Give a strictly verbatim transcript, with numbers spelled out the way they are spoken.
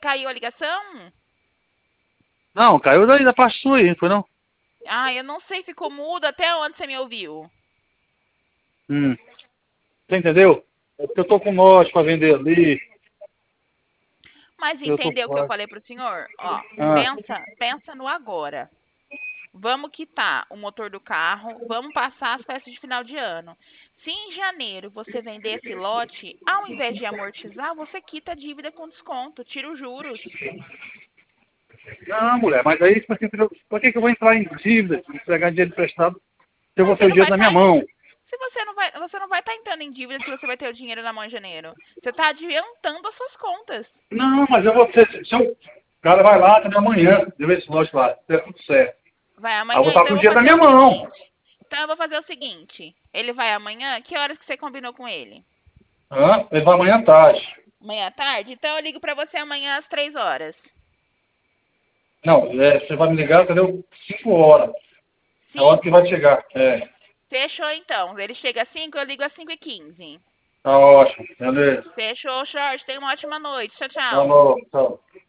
caiu a ligação? Não, caiu daí da parte sua aí, não foi não? Ah, eu não sei, ficou mudo. Até onde você me ouviu? Hum. Você entendeu? É porque eu tô com lote pra vender ali. Mas Eu tô entendeu o que eu fora. falei pro senhor? Ó, Ah, pensa, pensa no agora. Vamos quitar o motor do carro, vamos passar as festas de final de ano. Se em janeiro você vender esse lote, ao invés de amortizar, você quita a dívida com desconto, tira os juros. não, mulher, mas aí, pra que, pra que que eu vou entrar em dívida, pegar dinheiro emprestado, se eu Mas vou ter você o não dinheiro vai na minha estar mão? se você não vai, você não vai estar entrando em dívida se você vai ter o dinheiro na mão em janeiro. Você está adiantando as suas contas. Não, mas eu vou ter, se eu, o cara vai lá, também amanhã, deu esse lote lá, é tudo certo. Vai Aí eu vou amanhã, estar então com eu o vou dinheiro na fazer minha o mão. seguinte. Então eu vou fazer o seguinte. Ele vai amanhã? Que horas que você combinou com ele? Hã? Ele vai amanhã à tarde. Amanhã à tarde? Então eu ligo para você amanhã às três horas. Não, é, você vai me ligar, entendeu? Cinco horas. É a hora que vai Cinco? chegar. É. Fechou então. Ele chega às cinco, eu ligo às cinco e quinze. Tá ótimo. Beleza. Fechou, Jorge. Tenha uma ótima noite. Tchau, tchau. Falou. Tchau.